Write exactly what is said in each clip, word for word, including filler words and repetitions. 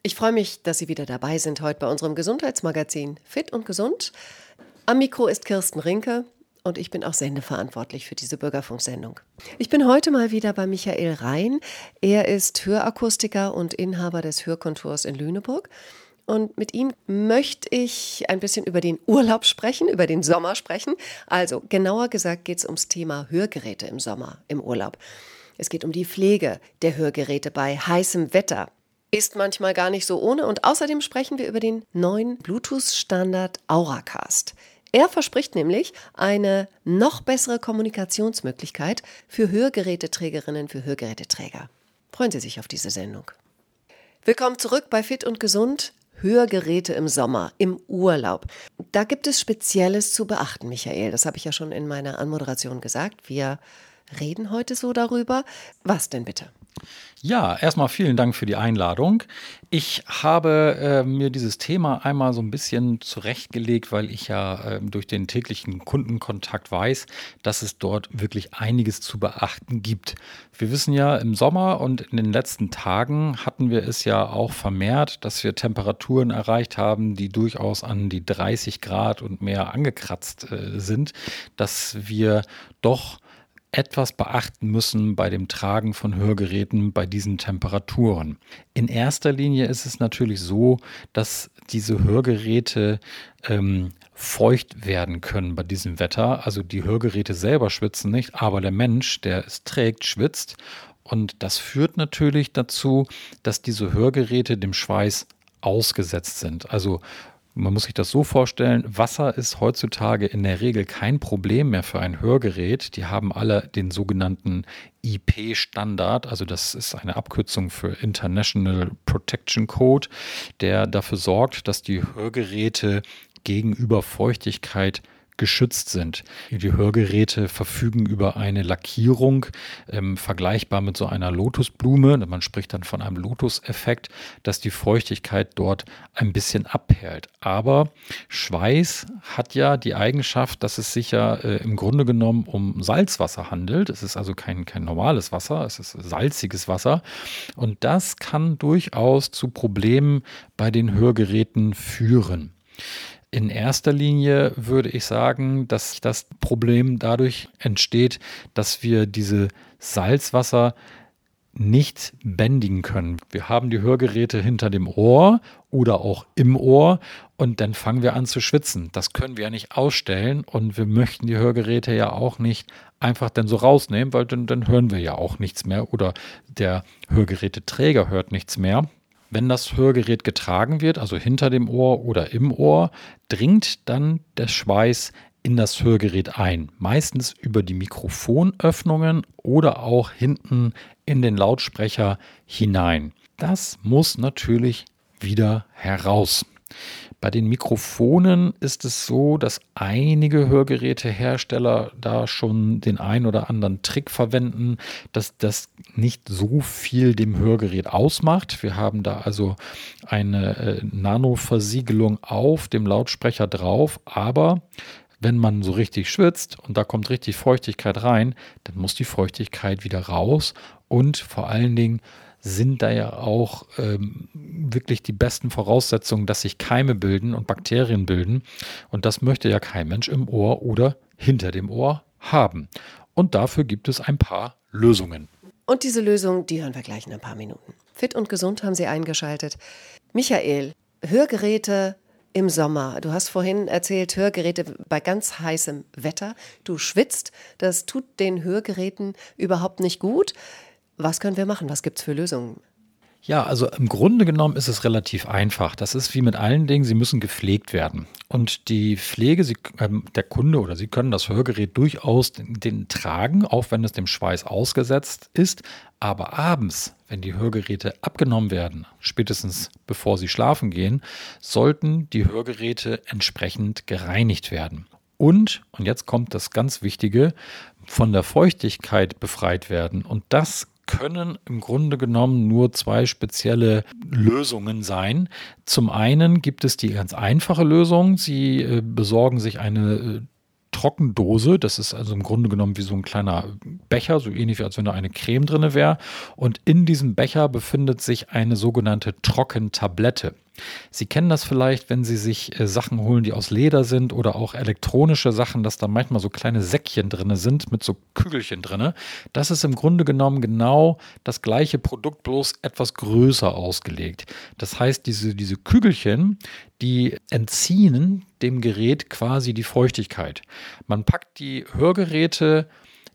Ich freue mich, dass Sie wieder dabei sind heute bei unserem Gesundheitsmagazin Fit und Gesund. Am Mikro ist Kirsten Rinke und ich bin auch sendeverantwortlich für diese Bürgerfunksendung. Ich bin heute mal wieder bei Michael Rhein. Er ist Hörakustiker und Inhaber des Hörkontors in Lüneburg. Und mit ihm möchte ich ein bisschen über den Urlaub sprechen, über den Sommer sprechen. Also genauer gesagt geht es ums Thema Hörgeräte im Sommer, im Urlaub. Es geht um die Pflege der Hörgeräte bei heißem Wetter. Ist manchmal gar nicht so ohne. Und außerdem sprechen wir über den neuen Bluetooth-Standard Auracast. Er verspricht nämlich eine noch bessere Kommunikationsmöglichkeit für Hörgeräteträgerinnen, für Hörgeräteträger. Freuen Sie sich auf diese Sendung. Willkommen zurück bei Fit und Gesund. Hörgeräte im Sommer, im Urlaub. Da gibt es Spezielles zu beachten, Michael. Das habe ich ja schon in meiner Anmoderation gesagt. Wir reden heute so darüber. Was denn bitte? Ja, erstmal vielen Dank für die Einladung. Ich habe äh, mir dieses Thema einmal so ein bisschen zurechtgelegt, weil ich ja äh, durch den täglichen Kundenkontakt weiß, dass es dort wirklich einiges zu beachten gibt. Wir wissen ja, im Sommer und in den letzten Tagen hatten wir es ja auch vermehrt, dass wir Temperaturen erreicht haben, die durchaus an die dreißig Grad und mehr angekratzt äh, sind, dass wir doch etwas beachten müssen bei dem Tragen von Hörgeräten bei diesen Temperaturen. In erster Linie ist es natürlich so, dass diese Hörgeräte ähm, feucht werden können bei diesem Wetter. Also die Hörgeräte selber schwitzen nicht, aber der Mensch, der es trägt, schwitzt. Und das führt natürlich dazu, dass diese Hörgeräte dem Schweiß ausgesetzt sind. Also man muss sich das so vorstellen, Wasser ist heutzutage in der Regel kein Problem mehr für ein Hörgerät. Die haben alle den sogenannten I P-Standard, also das ist eine Abkürzung für International Protection Code, der dafür sorgt, dass die Hörgeräte gegenüber Feuchtigkeit geschützt sind. Die Hörgeräte verfügen über eine Lackierung, ähm, vergleichbar mit so einer Lotusblume. Man spricht dann von einem Lotus-Effekt, dass die Feuchtigkeit dort ein bisschen abperlt. Aber Schweiß hat ja die Eigenschaft, dass es sich ja äh, im Grunde genommen um Salzwasser handelt. Es ist also kein, kein normales Wasser, es ist salziges Wasser. Und das kann durchaus zu Problemen bei den Hörgeräten führen. In erster Linie würde ich sagen, dass das Problem dadurch entsteht, dass wir diese Salzwasser nicht bändigen können. Wir haben die Hörgeräte hinter dem Ohr oder auch im Ohr und dann fangen wir an zu schwitzen. Das können wir ja nicht ausstellen und wir möchten die Hörgeräte ja auch nicht einfach dann so rausnehmen, weil dann, dann hören wir ja auch nichts mehr oder der Hörgeräteträger hört nichts mehr. Wenn das Hörgerät getragen wird, also hinter dem Ohr oder im Ohr, dringt dann der Schweiß in das Hörgerät ein. Meistens über die Mikrofonöffnungen oder auch hinten in den Lautsprecher hinein. Das muss natürlich wieder heraus. Bei den Mikrofonen ist es so, dass einige Hörgerätehersteller da schon den ein oder anderen Trick verwenden, dass das nicht so viel dem Hörgerät ausmacht. Wir haben da also eine äh, Nanoversiegelung auf dem Lautsprecher drauf, aber wenn man so richtig schwitzt und da kommt richtig Feuchtigkeit rein, dann muss die Feuchtigkeit wieder raus und vor allen Dingen sind da ja auch ähm, wirklich die besten Voraussetzungen, dass sich Keime bilden und Bakterien bilden. Und das möchte ja kein Mensch im Ohr oder hinter dem Ohr haben. Und dafür gibt es ein paar Lösungen. Und diese Lösung, die hören wir gleich in ein paar Minuten. Fit und Gesund haben Sie eingeschaltet. Michael, Hörgeräte im Sommer. Du hast vorhin erzählt, Hörgeräte bei ganz heißem Wetter. Du schwitzt, das tut den Hörgeräten überhaupt nicht gut. Was können wir machen? Was gibt es für Lösungen? Ja, also im Grunde genommen ist es relativ einfach. Das ist wie mit allen Dingen, sie müssen gepflegt werden. Und die Pflege, sie, äh, der Kunde oder Sie können das Hörgerät durchaus den, den tragen, auch wenn es dem Schweiß ausgesetzt ist. Aber abends, wenn die Hörgeräte abgenommen werden, spätestens bevor Sie schlafen gehen, sollten die Hörgeräte entsprechend gereinigt werden. Und, und jetzt kommt das ganz Wichtige, von der Feuchtigkeit befreit werden. Und das können im Grunde genommen nur zwei spezielle Lösungen sein. Zum einen gibt es die ganz einfache Lösung. Sie äh, besorgen sich eine äh, Trockendose. Das ist also im Grunde genommen wie so ein kleiner Becher, so ähnlich wie als wenn da eine Creme drin wäre. Und in diesem Becher befindet sich eine sogenannte Trockentablette. Sie kennen das vielleicht, wenn Sie sich äh, Sachen holen, die aus Leder sind oder auch elektronische Sachen, dass da manchmal so kleine Säckchen drin sind mit so Kügelchen drin. Das ist im Grunde genommen genau das gleiche Produkt, bloß etwas größer ausgelegt. Das heißt, diese, diese Kügelchen, die entziehen dem Gerät quasi die Feuchtigkeit. Man packt die Hörgeräte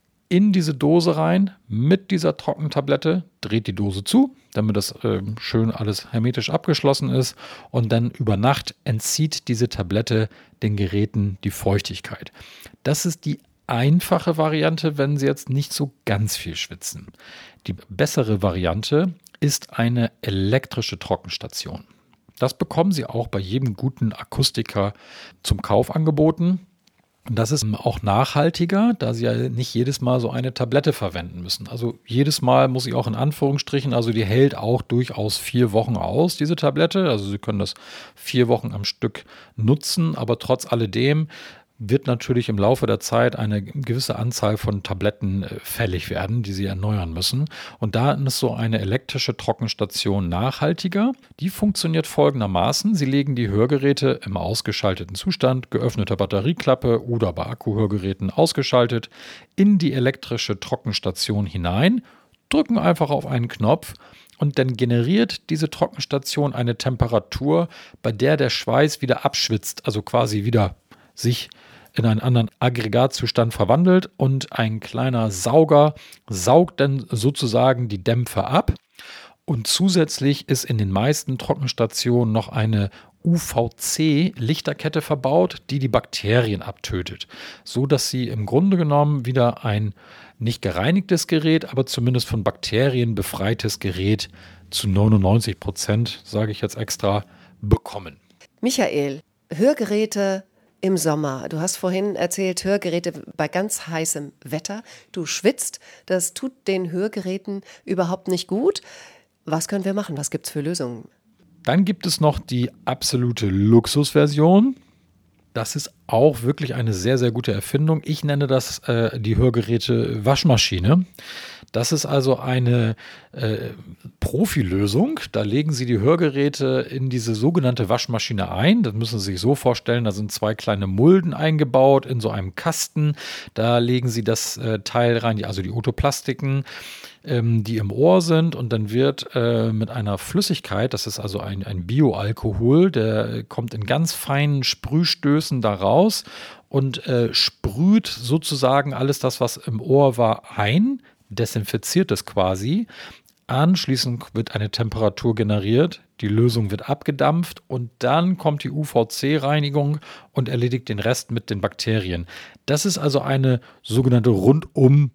in diese Dose rein mit dieser Trockentablette, dreht die Dose zu, damit das äh, schön alles hermetisch abgeschlossen ist, und dann über Nacht entzieht diese Tablette den Geräten die Feuchtigkeit. Das ist die einfache Variante, wenn Sie jetzt nicht so ganz viel schwitzen. Die bessere Variante ist eine elektrische Trockenstation. Das bekommen Sie auch bei jedem guten Akustiker zum Kauf angeboten. Das ist auch nachhaltiger, da Sie ja nicht jedes Mal so eine Tablette verwenden müssen. Also jedes Mal muss ich auch in Anführungsstrichen, also die hält auch durchaus vier Wochen aus, diese Tablette. Also Sie können das vier Wochen am Stück nutzen, aber trotz alledem wird natürlich im Laufe der Zeit eine gewisse Anzahl von Tabletten fällig werden, die Sie erneuern müssen. Und da ist so eine elektrische Trockenstation nachhaltiger. Die funktioniert folgendermaßen. Sie legen die Hörgeräte im ausgeschalteten Zustand, geöffnete Batterieklappe oder bei Akkuhörgeräten ausgeschaltet, in die elektrische Trockenstation hinein, drücken einfach auf einen Knopf und dann generiert diese Trockenstation eine Temperatur, bei der der Schweiß wieder abschwitzt, also quasi wieder sich in einen anderen Aggregatzustand verwandelt, und ein kleiner Sauger saugt dann sozusagen die Dämpfe ab. Und zusätzlich ist in den meisten Trockenstationen noch eine U V C-Lichterkette verbaut, die die Bakterien abtötet, so dass Sie im Grunde genommen wieder ein nicht gereinigtes Gerät, aber zumindest von Bakterien befreites Gerät zu neunundneunzig Prozent, sage ich jetzt extra, bekommen. Michael, Hörgeräte im Sommer. Du hast vorhin erzählt, Hörgeräte bei ganz heißem Wetter. Du schwitzt. Das tut den Hörgeräten überhaupt nicht gut. Was können wir machen? Was gibt es für Lösungen? Dann gibt es noch die absolute Luxusversion. Das ist auch wirklich eine sehr, sehr gute Erfindung. Ich nenne das äh, die Hörgeräte Waschmaschine. Das ist also eine äh, Profilösung. Da legen Sie die Hörgeräte in diese sogenannte Waschmaschine ein. Das müssen Sie sich so vorstellen, da sind zwei kleine Mulden eingebaut in so einem Kasten. Da legen Sie das äh, Teil rein, also die Otoplastiken, ähm, die im Ohr sind, und dann wird äh, mit einer Flüssigkeit, das ist also ein, ein Bioalkohol, der kommt in ganz feinen Sprühstößen da raus und äh, sprüht sozusagen alles das, was im Ohr war, ein, desinfiziert es quasi. Anschließend wird eine Temperatur generiert, die Lösung wird abgedampft und dann kommt die U V C-Reinigung und erledigt den Rest mit den Bakterien. Das ist also eine sogenannte rundum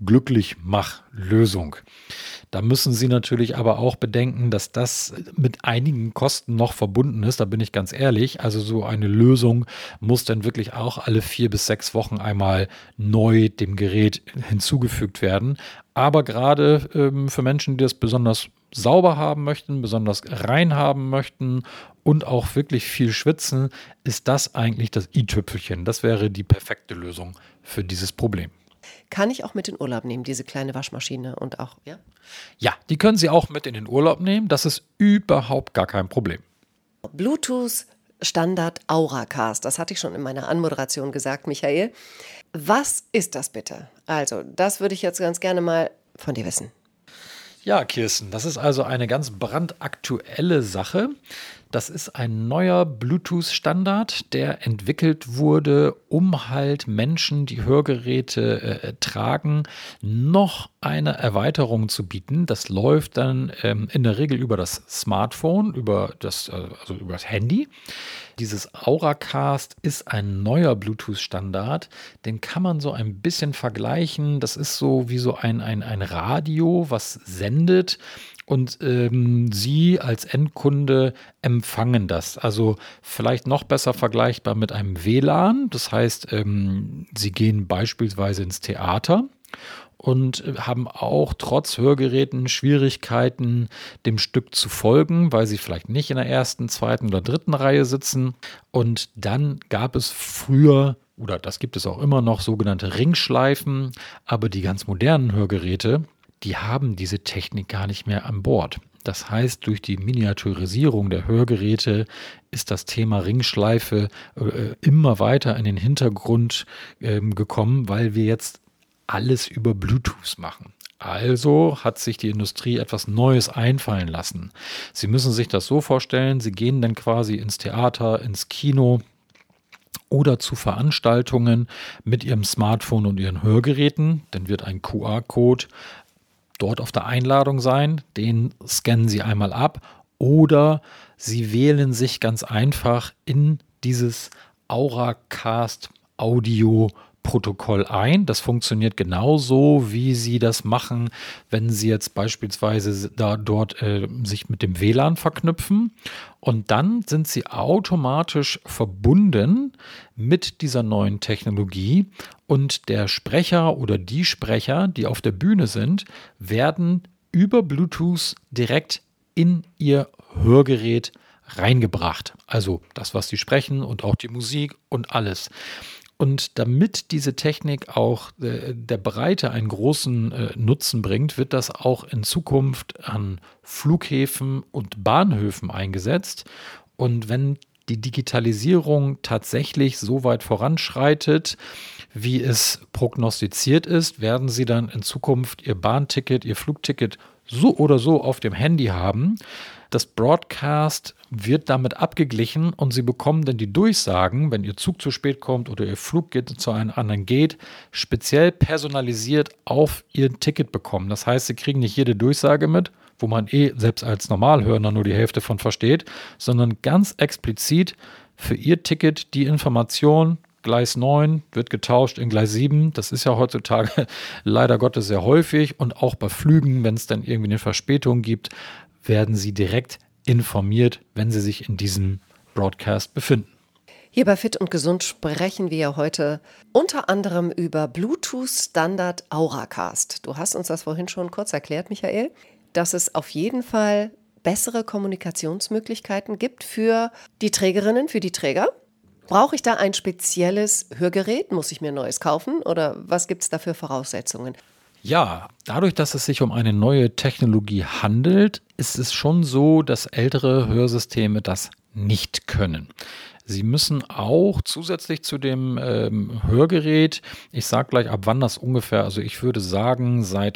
Glücklich-Mach-Lösung. Da müssen Sie natürlich aber auch bedenken, dass das mit einigen Kosten noch verbunden ist. Da bin ich ganz ehrlich. Also so eine Lösung muss dann wirklich auch alle vier bis sechs Wochen einmal neu dem Gerät hinzugefügt werden. Aber gerade ähm, für Menschen, die das besonders sauber haben möchten, besonders rein haben möchten und auch wirklich viel schwitzen, ist das eigentlich das i-Tüpfelchen. Das wäre die perfekte Lösung für dieses Problem. Kann ich auch mit in den Urlaub nehmen, diese kleine Waschmaschine und auch, ja? Ja, die können Sie auch mit in den Urlaub nehmen. Das ist überhaupt gar kein Problem. Bluetooth Standard Auracast, das hatte ich schon in meiner Anmoderation gesagt, Michael. Was ist das bitte? Also, das würde ich jetzt ganz gerne mal von dir wissen. Ja, Kirsten, das ist also eine ganz brandaktuelle Sache. Das ist ein neuer Bluetooth-Standard, der entwickelt wurde, um halt Menschen, die Hörgeräte äh, tragen, noch eine Erweiterung zu bieten. Das läuft dann ähm, in der Regel über das Smartphone, über das, äh, also über das Handy. Dieses Auracast ist ein neuer Bluetooth-Standard. Den kann man so ein bisschen vergleichen. Das ist so wie so ein, ein, ein Radio, was sendet. Und ähm, Sie als Endkunde empfangen das. Also vielleicht noch besser vergleichbar mit einem W L A N. Das heißt, ähm, Sie gehen beispielsweise ins Theater und haben auch trotz Hörgeräten Schwierigkeiten, dem Stück zu folgen, weil Sie vielleicht nicht in der ersten, zweiten oder dritten Reihe sitzen. Und dann gab es früher oder das gibt es auch immer noch, sogenannte Ringschleifen, aber die ganz modernen Hörgeräte, die haben diese Technik gar nicht mehr an Bord. Das heißt, durch die Miniaturisierung der Hörgeräte ist das Thema Ringschleife äh, immer weiter in den Hintergrund äh, gekommen, weil wir jetzt alles über Bluetooth machen. Also hat sich die Industrie etwas Neues einfallen lassen. Sie müssen sich das so vorstellen, Sie gehen dann quasi ins Theater, ins Kino oder zu Veranstaltungen mit Ihrem Smartphone und Ihren Hörgeräten. Dann wird ein Q R-Code dort auf der Einladung sein, den scannen Sie einmal ab oder Sie wählen sich ganz einfach in dieses Auracast Audio Protokoll ein. Das funktioniert genauso, wie Sie das machen, wenn Sie jetzt beispielsweise da dort äh, sich mit dem W L A N verknüpfen. Und dann sind Sie automatisch verbunden mit dieser neuen Technologie und der Sprecher oder die Sprecher, die auf der Bühne sind, werden über Bluetooth direkt in Ihr Hörgerät reingebracht. Also das, was Sie sprechen und auch die Musik und alles. Und damit diese Technik auch äh, der Breite einen großen äh, Nutzen bringt, wird das auch in Zukunft an Flughäfen und Bahnhöfen eingesetzt. Und wenn die Digitalisierung tatsächlich so weit voranschreitet, wie es prognostiziert ist, werden Sie dann in Zukunft Ihr Bahnticket, Ihr Flugticket so oder so auf dem Handy haben. Das Broadcast wird damit abgeglichen und Sie bekommen dann die Durchsagen, wenn Ihr Zug zu spät kommt oder Ihr Flug geht zu einem anderen Gate, speziell personalisiert auf Ihr Ticket bekommen. Das heißt, Sie kriegen nicht jede Durchsage mit, wo man eh selbst als Normalhörner nur die Hälfte von versteht, sondern ganz explizit für Ihr Ticket die Information: Gleis neun wird getauscht in Gleis sieben. Das ist ja heutzutage leider Gottes sehr häufig. Und auch bei Flügen, wenn es dann irgendwie eine Verspätung gibt, werden Sie direkt informiert, wenn Sie sich in diesem Broadcast befinden. Hier bei Fit und Gesund sprechen wir ja heute unter anderem über Bluetooth-Standard Auracast. Du hast uns das vorhin schon kurz erklärt, Michael, dass es auf jeden Fall bessere Kommunikationsmöglichkeiten gibt für die Trägerinnen, für die Träger. Brauche ich da ein spezielles Hörgerät? Muss ich mir ein neues kaufen? Oder was gibt es da für Voraussetzungen? Ja, dadurch, dass es sich um eine neue Technologie handelt, ist es schon so, dass ältere Hörsysteme das nicht können. Sie müssen auch zusätzlich zu dem ähm, Hörgerät, ich sage gleich, ab wann das ungefähr, also ich würde sagen, seit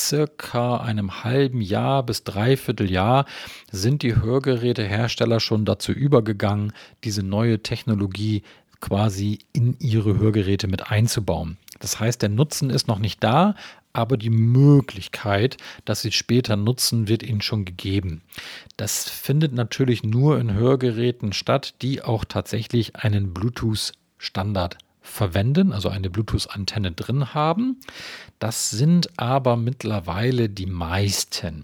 circa einem halben Jahr bis dreiviertel Jahr sind die Hörgerätehersteller schon dazu übergegangen, diese neue Technologie quasi in ihre Hörgeräte mit einzubauen. Das heißt, der Nutzen ist noch nicht da, aber die Möglichkeit, dass sie es später nutzen, wird ihnen schon gegeben. Das findet natürlich nur in Hörgeräten statt, die auch tatsächlich einen Bluetooth-Standard verwenden, also eine Bluetooth-Antenne drin haben. Das sind aber mittlerweile die meisten.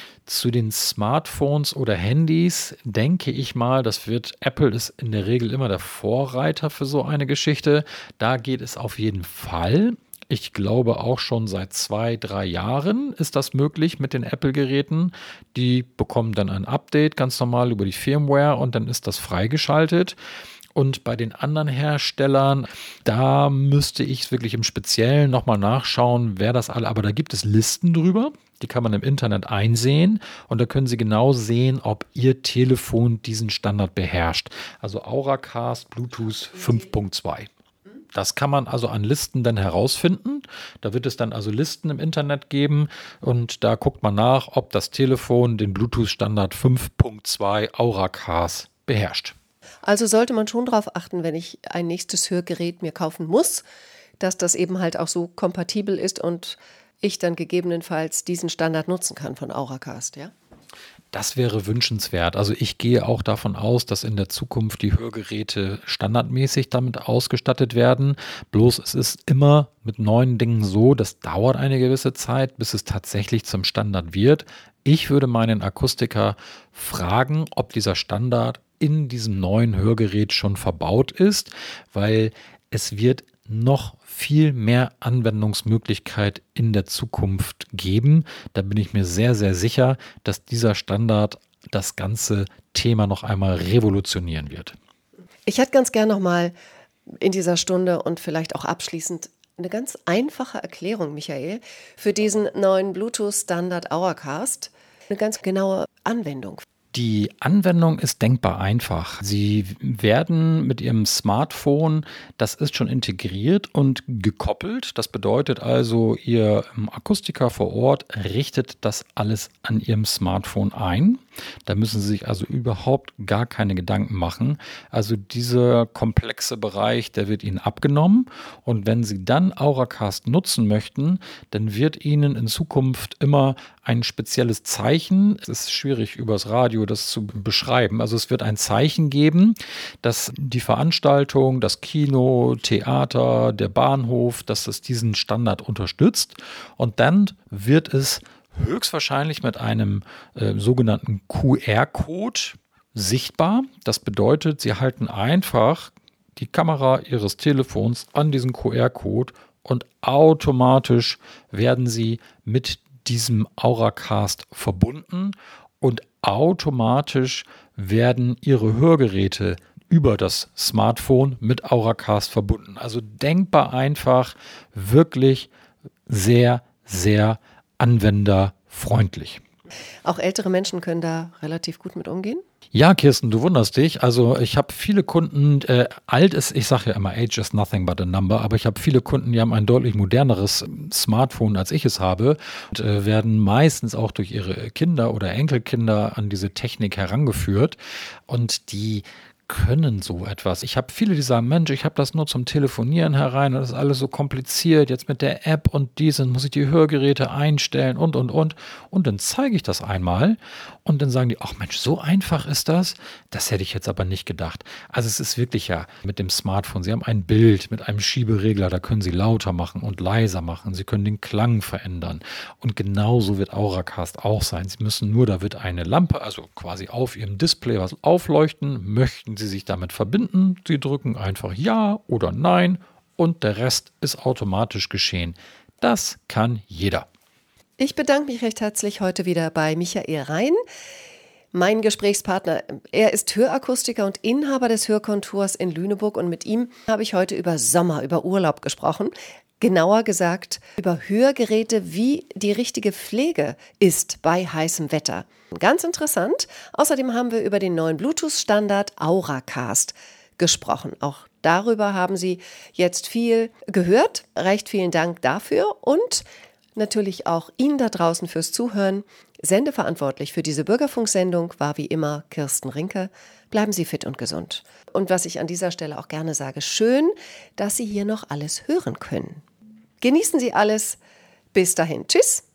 Zu den Smartphones oder Handys denke ich mal, das wird, Apple ist in der Regel immer der Vorreiter für so eine Geschichte. Da geht es auf jeden Fall. Ich glaube auch schon seit zwei, drei Jahren ist das möglich mit den Apple-Geräten. Die bekommen dann ein Update ganz normal über die Firmware und dann ist das freigeschaltet. Und bei den anderen Herstellern, da müsste ich wirklich im Speziellen nochmal nachschauen, wer das alle, aber da gibt es Listen drüber, die kann man im Internet einsehen und da können Sie genau sehen, ob Ihr Telefon diesen Standard beherrscht. Also Auracast Bluetooth fünf Punkt zwei. Das kann man also an Listen dann herausfinden. Da wird es dann also Listen im Internet geben und da guckt man nach, ob das Telefon den Bluetooth-Standard fünf Punkt zwei Auracast beherrscht. Also sollte man schon darauf achten, wenn ich ein nächstes Hörgerät mir kaufen muss, dass das eben halt auch so kompatibel ist und ich dann gegebenenfalls diesen Standard nutzen kann von Auracast, ja? Das wäre wünschenswert. Also ich gehe auch davon aus, dass in der Zukunft die Hörgeräte standardmäßig damit ausgestattet werden. Bloß es ist immer mit neuen Dingen so, das dauert eine gewisse Zeit, bis es tatsächlich zum Standard wird. Ich würde meinen Akustiker fragen, ob dieser Standard in diesem neuen Hörgerät schon verbaut ist, weil es wird noch viel mehr Anwendungsmöglichkeit in der Zukunft geben. Da bin ich mir sehr, sehr sicher, dass dieser Standard das ganze Thema noch einmal revolutionieren wird. Ich hätte ganz gern noch mal in dieser Stunde und vielleicht auch abschließend eine ganz einfache Erklärung, Michael, für diesen neuen Bluetooth-Standard Auracast. Eine ganz genaue Anwendung. Die Anwendung ist denkbar einfach. Sie werden mit Ihrem Smartphone, das ist schon integriert und gekoppelt. Das bedeutet also, Ihr Akustiker vor Ort richtet das alles an Ihrem Smartphone ein. Da müssen Sie sich also überhaupt gar keine Gedanken machen. Also dieser komplexe Bereich, der wird Ihnen abgenommen. Und wenn Sie dann Auracast nutzen möchten, dann wird Ihnen in Zukunft immer ein spezielles Zeichen, es ist schwierig übers Radio das zu beschreiben, also es wird ein Zeichen geben, dass die Veranstaltung, das Kino, Theater, der Bahnhof, dass es diesen Standard unterstützt und dann wird es höchstwahrscheinlich mit einem äh, sogenannten Q R-Code sichtbar. Das bedeutet, Sie halten einfach die Kamera Ihres Telefons an diesen Q R-Code und automatisch werden Sie mit diesem Auracast verbunden und automatisch werden Ihre Hörgeräte über das Smartphone mit Auracast verbunden. Also denkbar einfach, wirklich sehr, sehr anwenderfreundlich. Auch ältere Menschen können da relativ gut mit umgehen? Ja, Kirsten, du wunderst dich. Also ich habe viele Kunden, äh, alt ist, ich sage ja immer, age is nothing but a number, aber ich habe viele Kunden, die haben ein deutlich moderneres Smartphone, als ich es habe und äh, werden meistens auch durch ihre Kinder oder Enkelkinder an diese Technik herangeführt und die können so etwas. Ich habe viele, die sagen, Mensch, ich habe das nur zum Telefonieren herein und das ist alles so kompliziert, jetzt mit der App und dies, muss ich die Hörgeräte einstellen und, und, und. Und dann zeige ich das einmal und dann sagen die, ach Mensch, so einfach ist das? Das hätte ich jetzt aber nicht gedacht. Also es ist wirklich ja mit dem Smartphone, Sie haben ein Bild mit einem Schieberegler, da können Sie lauter machen und leiser machen, Sie können den Klang verändern und genauso wird Auracast auch sein. Sie müssen nur, da wird eine Lampe, also quasi auf Ihrem Display was aufleuchten, möchten Sie sich damit verbinden. Sie drücken einfach Ja oder Nein und der Rest ist automatisch geschehen. Das kann jeder. Ich bedanke mich recht herzlich heute wieder bei Michael Rein. Mein Gesprächspartner, er ist Hörakustiker und Inhaber des Hörkontors in Lüneburg und mit ihm habe ich heute über Sommer, über Urlaub gesprochen. Genauer gesagt über Hörgeräte, wie die richtige Pflege ist bei heißem Wetter. Ganz interessant. Außerdem haben wir über den neuen Bluetooth-Standard Auracast gesprochen. Auch darüber haben Sie jetzt viel gehört. Recht vielen Dank dafür und natürlich auch Ihnen da draußen fürs Zuhören. Sendeverantwortlich für diese Bürgerfunksendung war wie immer Kirsten Rinke. Bleiben Sie fit und gesund. Und was ich an dieser Stelle auch gerne sage, schön, dass Sie hier noch alles hören können. Genießen Sie alles. Bis dahin. Tschüss.